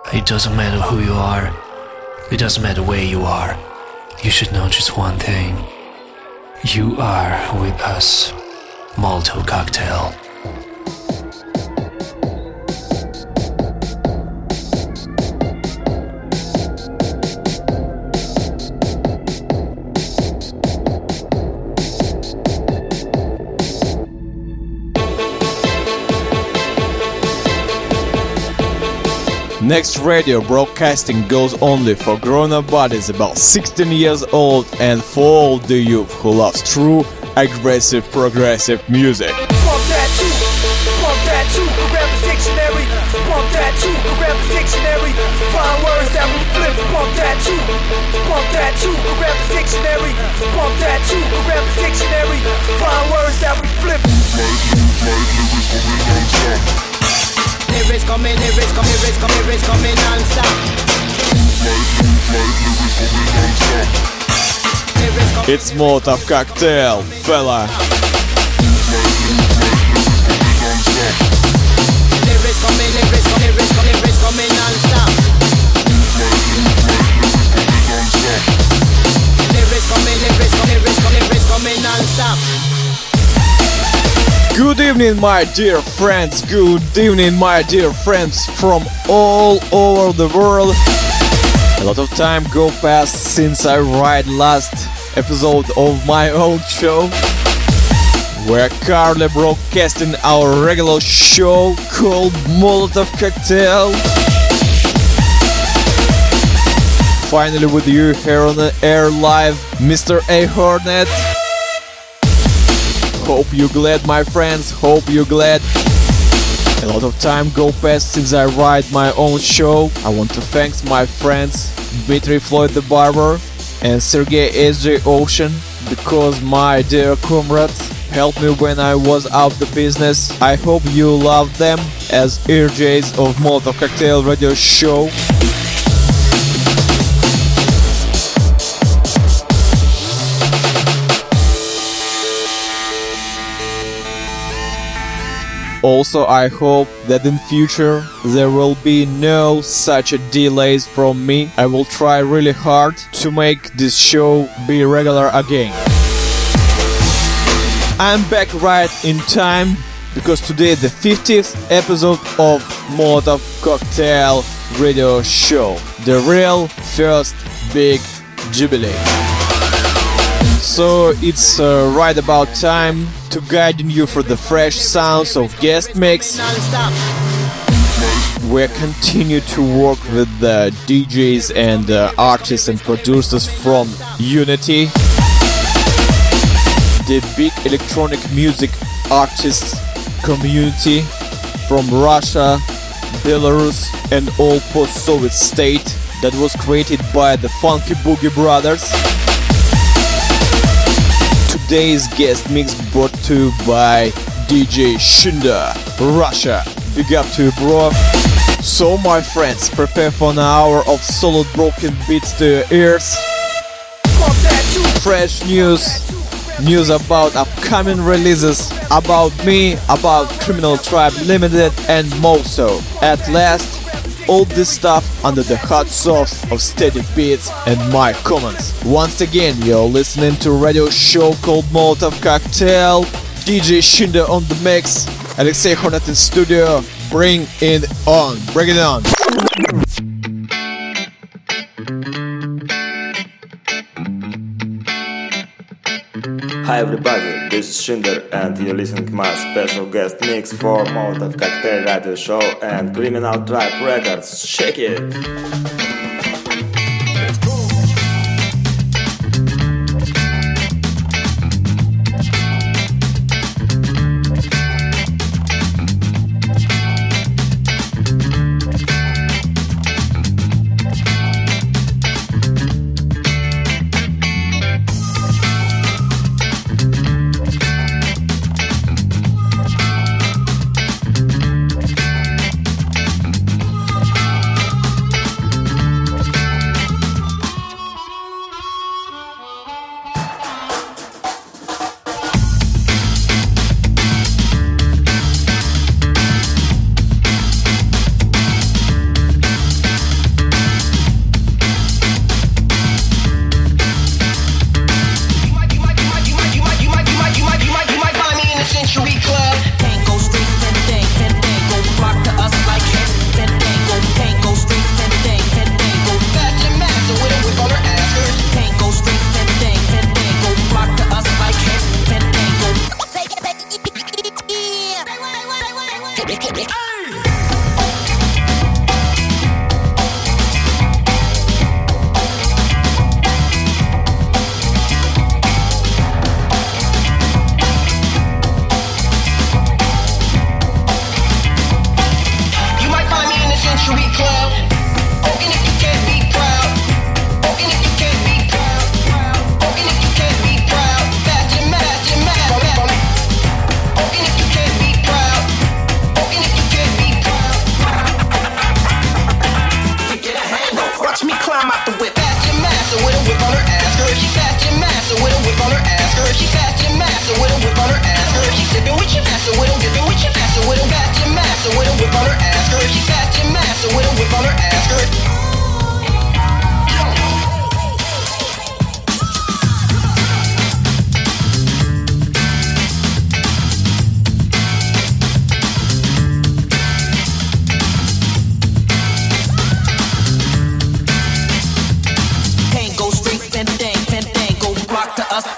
It doesn't matter who you are. It doesn't matter where you are. You should know just one thing. You are with us. Molotov Cocktail. Next radio broadcasting goes only for grown-up bodies about 16 years old and for all the youth who loves true, aggressive, progressive music. Pump that too, grab a dictionary. Pump that too, grab a dictionary. Find words that we flip. Pump that too, grab a dictionary. Pump that too, grab a dictionary. Find words that we flip. Lyrics coming non-stop. It's Molotov Cocktail, fella. Lyrics coming non-stop. Lyrics coming non-stop. Good evening, my dear friends. Good evening, my dear friends from all over the world. A lot of time go past since I write last episode of my own show. We're currently broadcasting our regular show called Molotov Cocktail. Finally with you here on the air live, Mr. A. Hornet. Hope you're glad, my friends, hope you're glad. A lot of time go past since I write my own show. I want to thank my friends Dmitry Floyd the Barber and Sergey SJ Ocean, because my dear comrades helped me when I was out the business. I hope you love them as RJs of Molotov Cocktail Radio Show. Also, I hope that in future there will be no such a delays from me. I will try really hard to make this show be regular again. I'm back right in time because today is the 50th episode of Molotov Cocktail Radio Show. The real first big jubilee. So it's right about time to guiding you through the fresh sounds of guest mix. We continue to work with the DJs and artists and producers from Unity, the big electronic music artists community from Russia, Belarus and all post-Soviet state that was created by the Funky Boogie Brothers. Today's guest mix brought to you by DJ Shinda, Russia. Big up to you, bro. So, my friends, prepare for an hour of solid broken beats to your ears. Fresh news about upcoming releases, about me, about Criminal Tribe Limited, and more so. At last, all this stuff under the hot sauce of steady beats and my comments. Once again, you're listening to a radio show called Molotov Cocktail. DJ Shinda on the mix, Alexei Hornet in studio. Bring it on. Hi everybody, this is Shinder and you're listening to my special guest mix for Molotov Cocktail Radio Show and Criminal Tribe Records. Shake it!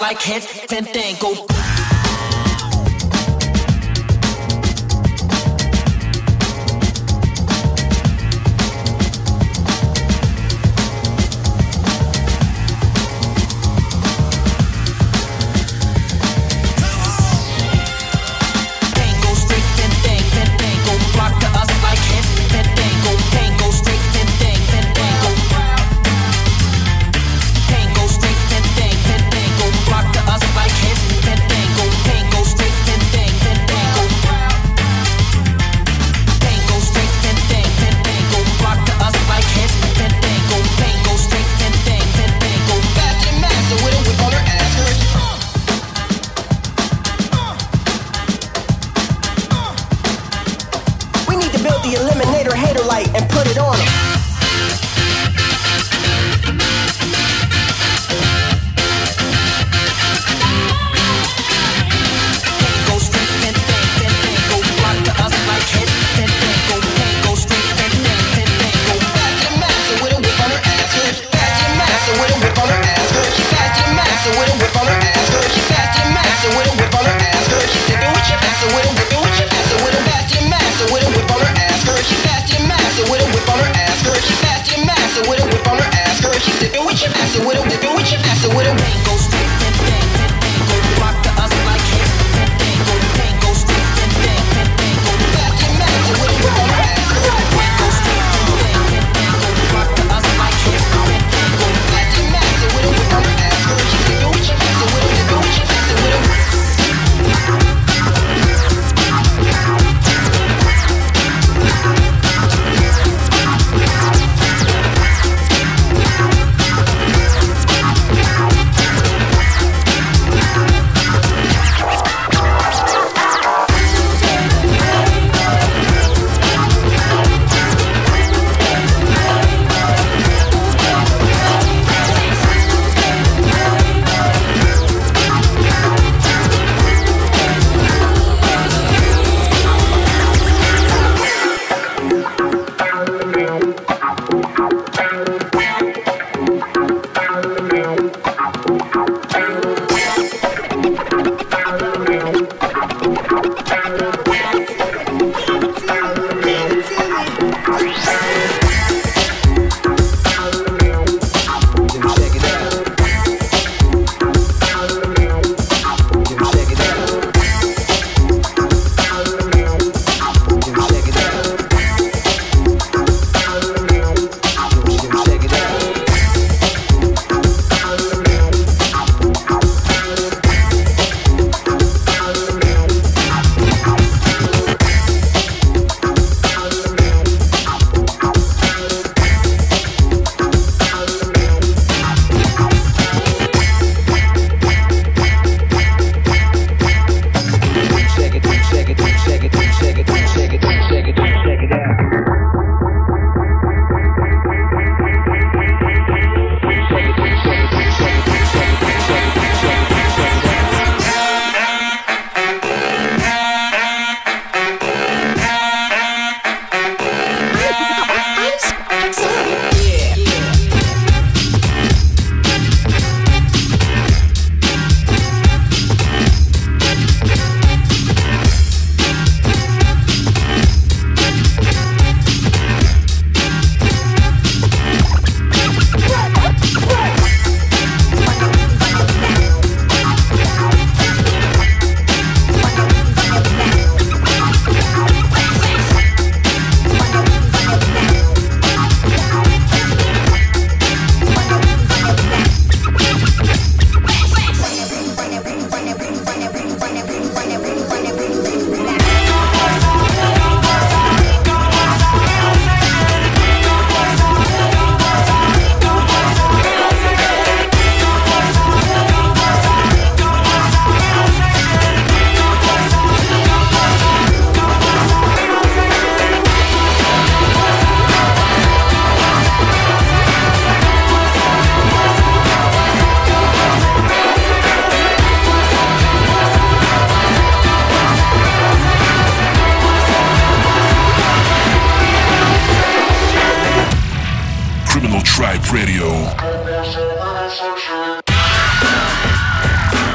like heads, fandango. Tribe Radio.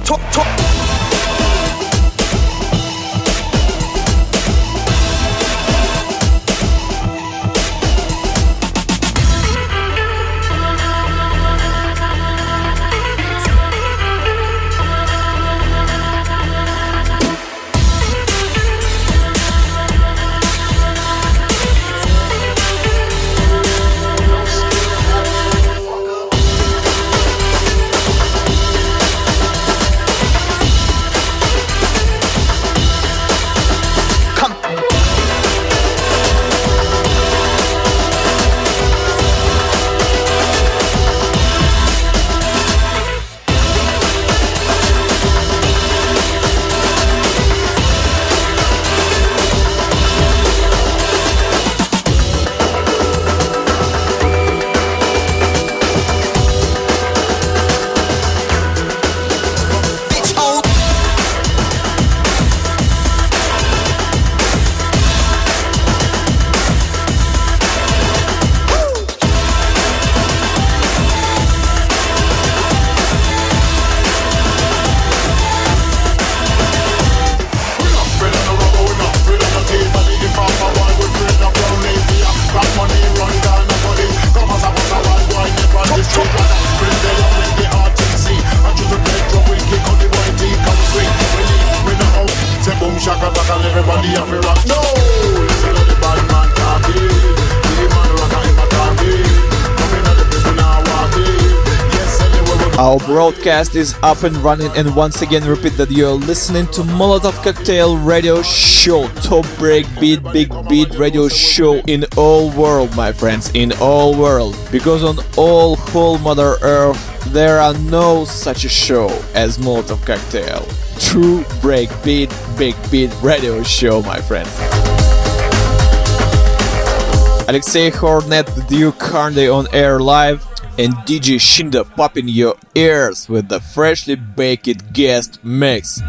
Our broadcast is up and running, and once again repeat that you're listening to Molotov Cocktail Radio Show, top breakbeat, big beat radio show in all world, my friends, in all world. Because on all whole Mother Earth there are no such a show as Molotov Cocktail. True breakbeat, big beat radio show, my friends. Alexei Hornet, the Duke Carney on air live, and DJ Shinda popping your ears with the freshly baked guest mix.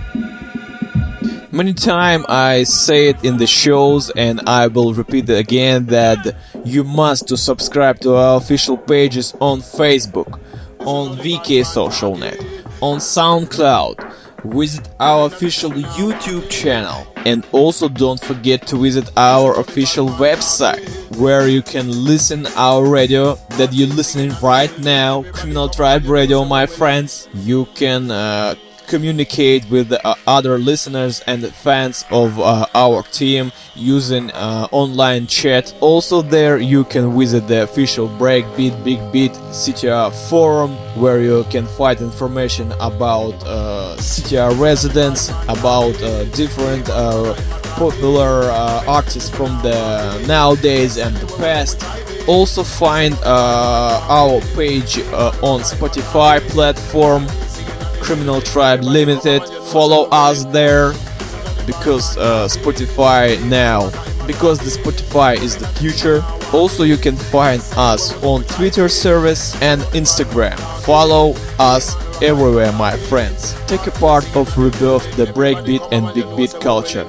Many times I say it in the shows, and I will repeat it again, that you must to subscribe to our official pages on Facebook, on VK Social Net, on SoundCloud. Visit our official YouTube channel, and also don't forget to visit our official website, where you can listen our radio that you're listening right now, Criminal Tribe Radio, my friends. You can communicate with the other listeners and fans of our team using online chat. Also there you can visit the official Breakbeat Big Beat CTR forum, where you can find information about CTR residents, about different popular artists from the nowadays and the past. Also find our page on Spotify platform, Criminal Tribe Limited. Follow us there, because Spotify now, because the Spotify is the future. Also you can find us on Twitter service and Instagram. Follow us everywhere, my friends. Take a part of rebirth the breakbeat and big beat culture.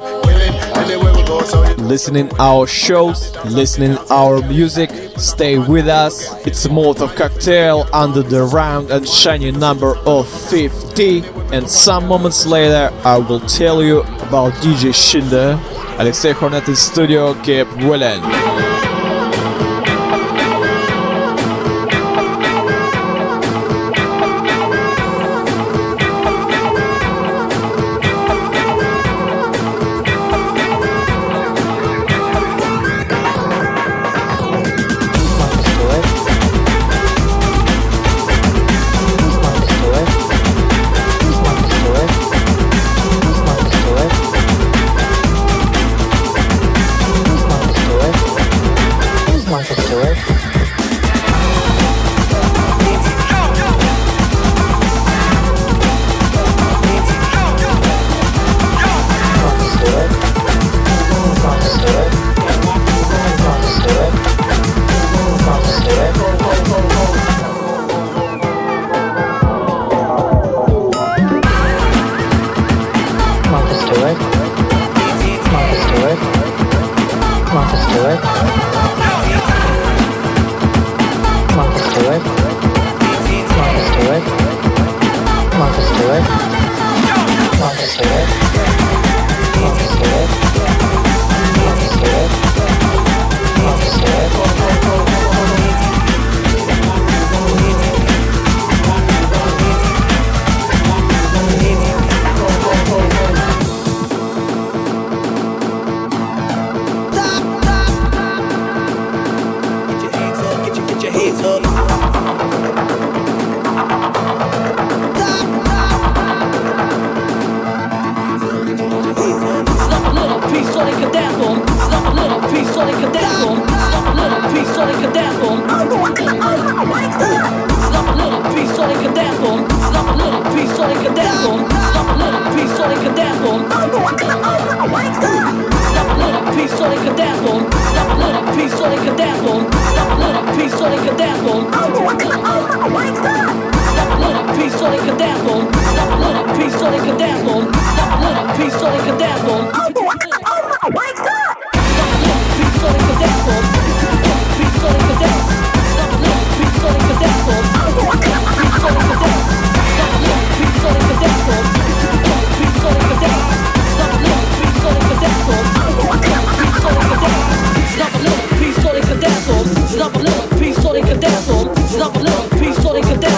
Listening our shows, listening our music, stay with us. It's Molotov Cocktail under the round and shiny number of 50. And some moments later I will tell you about DJ Shinda. Alexei Hornet in studio, keep willing. Who's my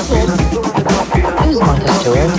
Who's Martha Stewart?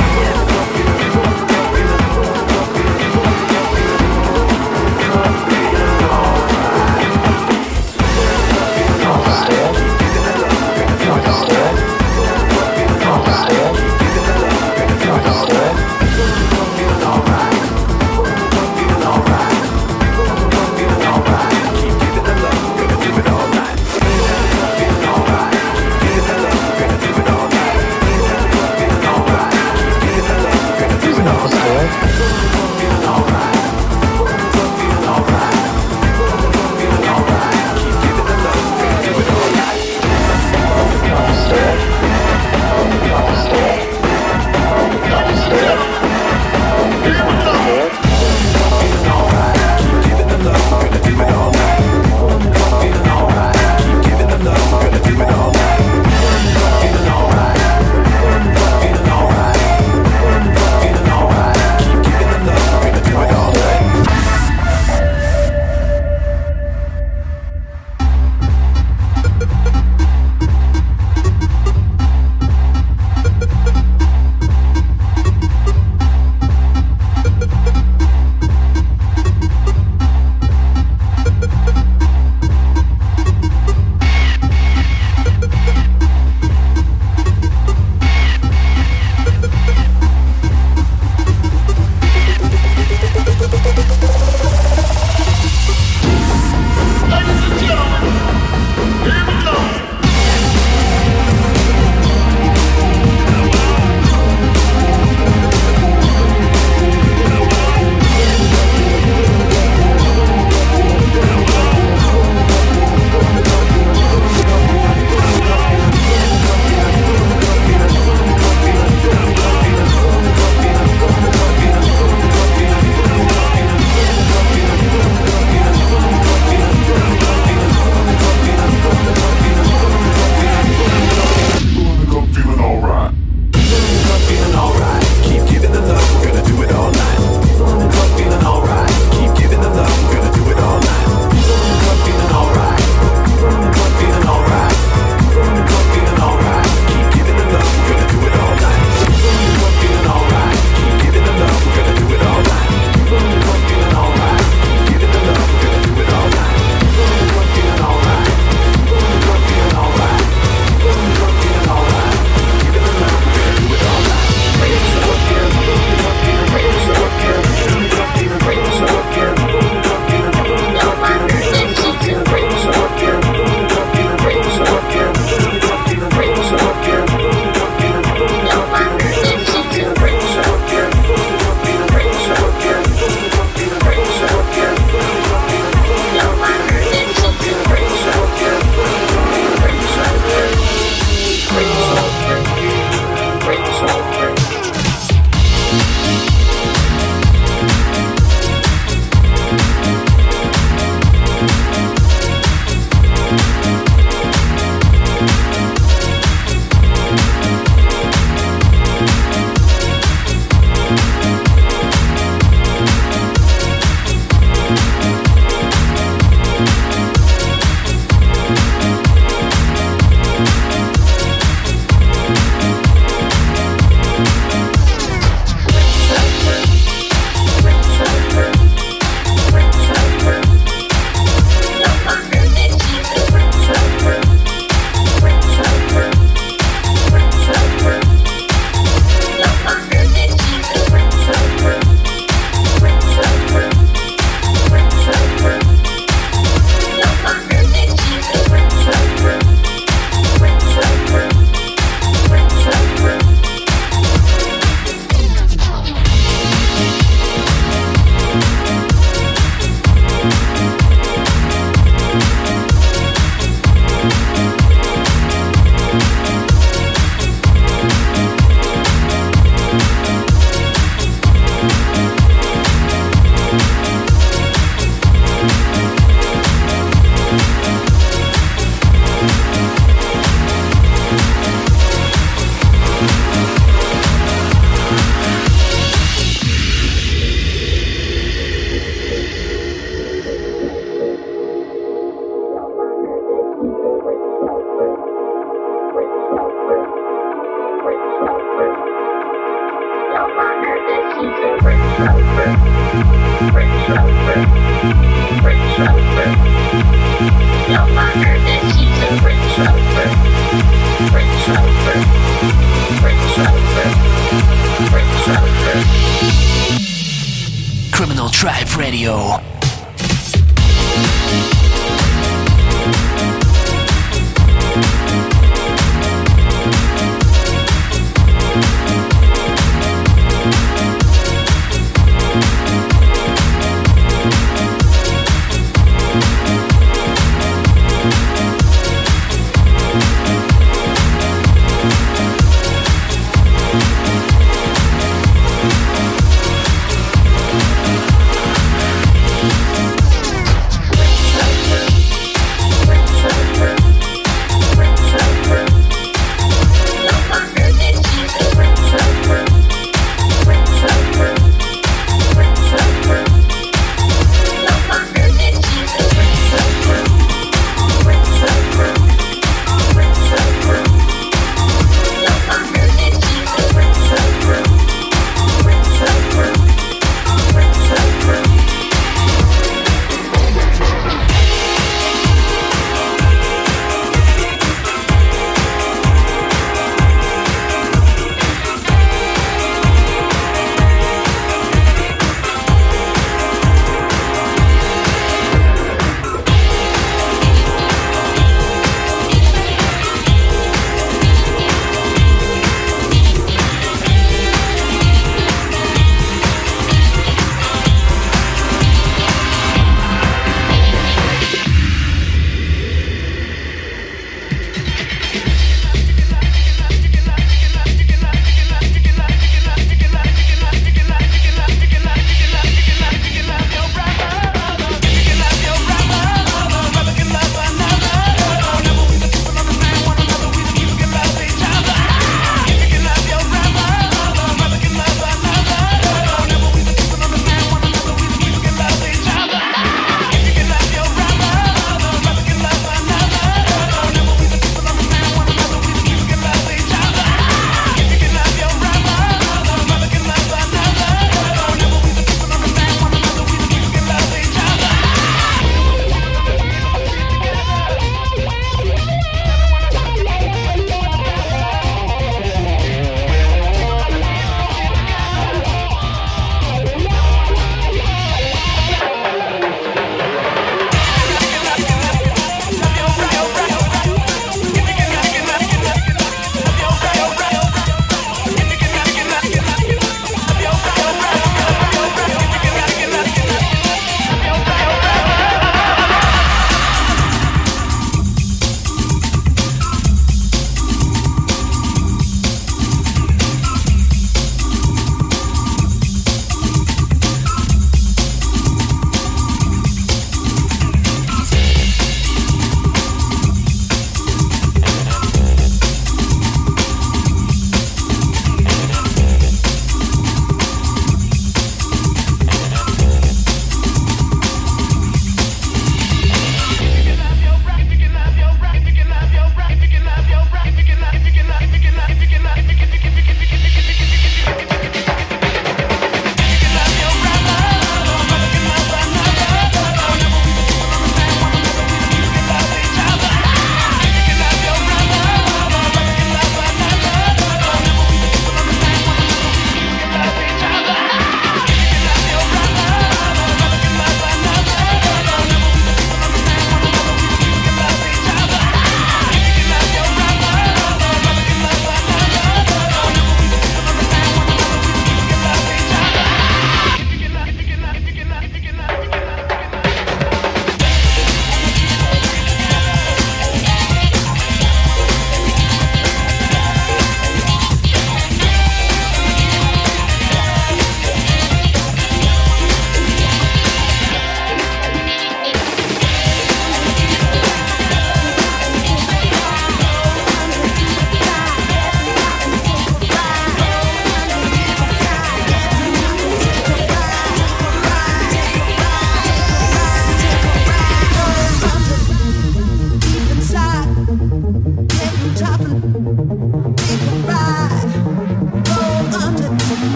Criminal Tribe Radio.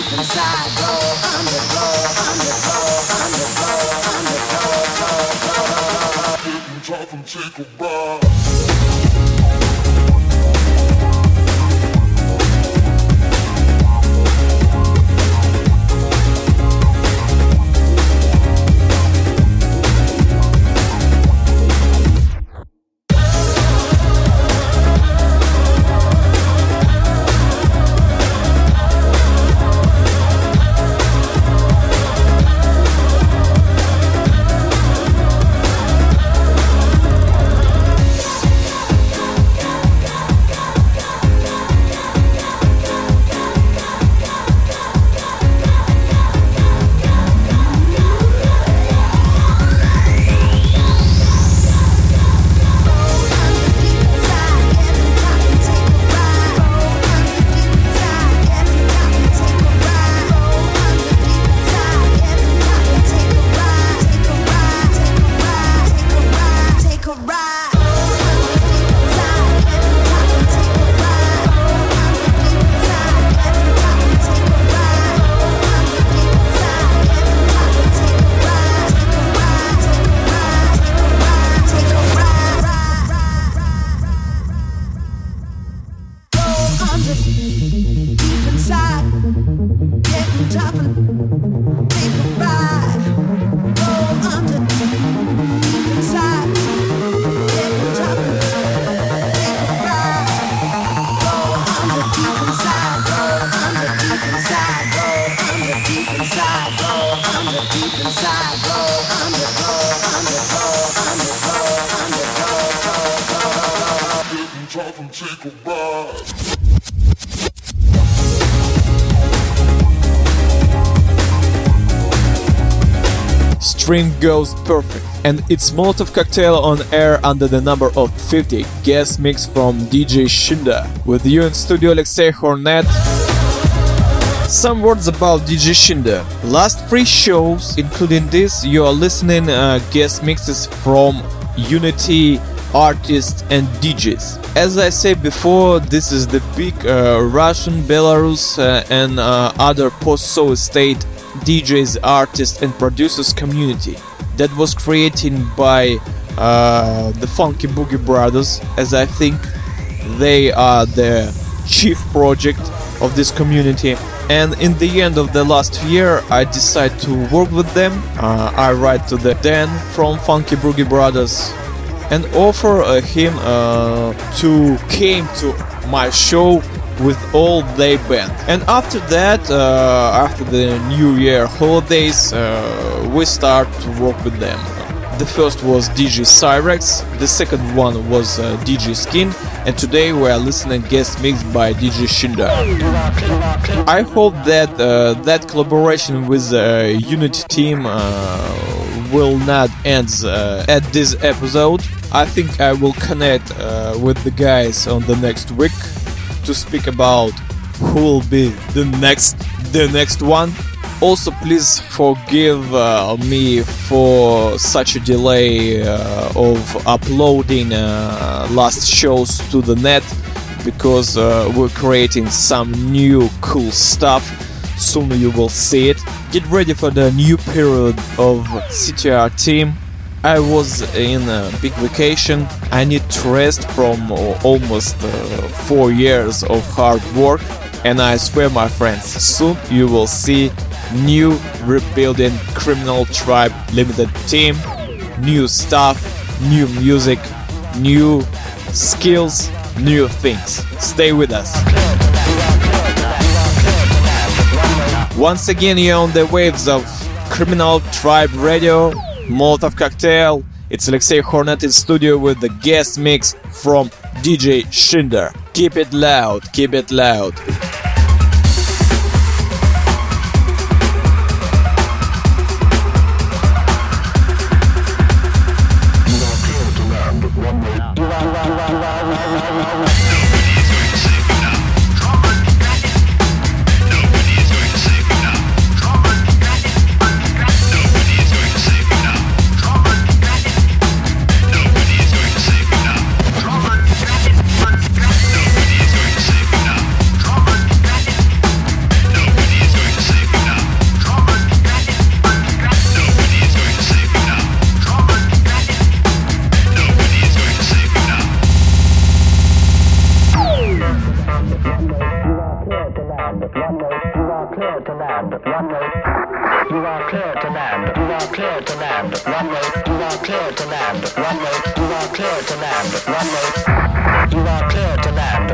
Stream goes perfect, and it's Molotov Cocktail on air under the number of 50, guest mix from DJ Shinda. With you in studio, Alexei Hornet. Some words about DJ Shinda. Last 3 shows, including this, you are listening guest mixes from Unity artists and DJs. As I said before, this is the big Russian, Belarus and other post-Soviet state DJs, artists and producers community that was created by the Funky Boogie Brothers, as I think they are the chief project of this community. And in the end of the last year, I decided to work with them. I write to the Dan from Funky Boogie Brothers and offer him to came to my show with all their band. And after that, after the New Year holidays, we start to work with them. The first was DJ Cyrex, the second one was DJ Skin, and today we are listening guest mix by DJ Shinda. I hope that that collaboration with the Unity team will not end at this episode. I think I will connect with the guys on the next week to speak about who will be the next one. Also, please forgive me for such a delay of uploading last shows to the net, because we're creating some new cool stuff. Soon you will see it. Get ready for the new period of CTR team. I was in a big vacation. I need to rest from almost 4 years of hard work, and I swear, my friends, soon you will see new rebuilding Criminal Tribe Limited team, new stuff, new music, new skills, new things. Stay with us. Once again, you're on the waves of Criminal Tribe Radio, Molotov Cocktail. It's Alexei Hornet in studio with the guest mix from DJ Shinda. Keep it loud, keep it loud. runway. You are clear to land. You are clear to land. Runway. You are clear to land. Runway. You are clear to land. Runway. You are clear to land.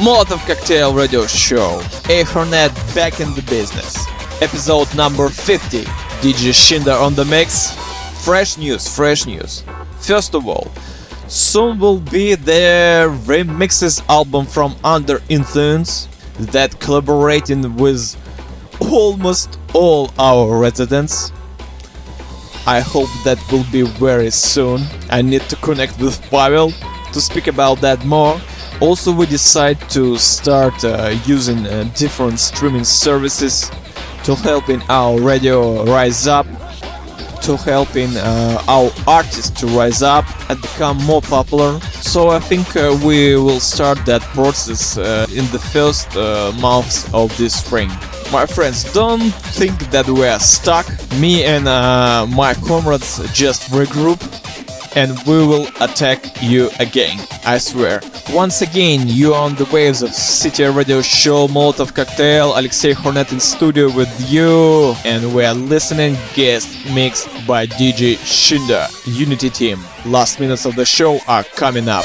Molotov Cocktail Radio Show. A Hornet back in the business. Episode number 50. DJ Shinder on the mix. Fresh news. First of all, soon will be the remixes album from Under Influence that collaborating with almost all our residents. I hope that will be very soon. I need to connect with Pavel to speak about that more. Also, we decide to start using different streaming services to helping our radio rise up, to helping our artists to rise up and become more popular. So I think we will start that process in the first months of this spring. My friends, don't think that we are stuck. Me and my comrades just regroup and we will attack you again, I swear. Once again, you are on the waves of City Radio Show, Molotov Cocktail, Alexei Hornet in studio with you, and we are listening guest mix by DJ Shinder, Unity Team. Last minutes of the show are coming up.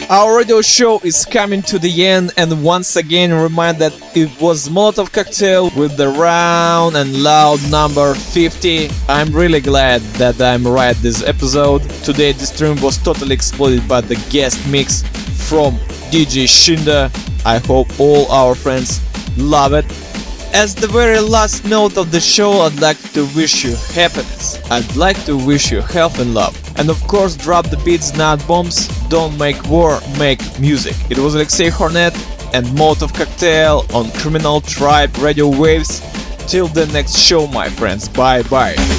Our radio show is coming to the end, and once again remind that it was Molotov Cocktail with the round and loud number 50. I'm really glad that I'm right this episode. Today the stream was totally exploded by the guest mix from DJ Shinda. I hope all our friends love it. As the very last note of the show, I'd like to wish you happiness. I'd like to wish you health and love. And of course, drop the beats, not bombs. Don't make war, make music. It was Alexei Hornet and Molotov Cocktail on Criminal Tribe Radio Waves. Till the next show, my friends. Bye bye.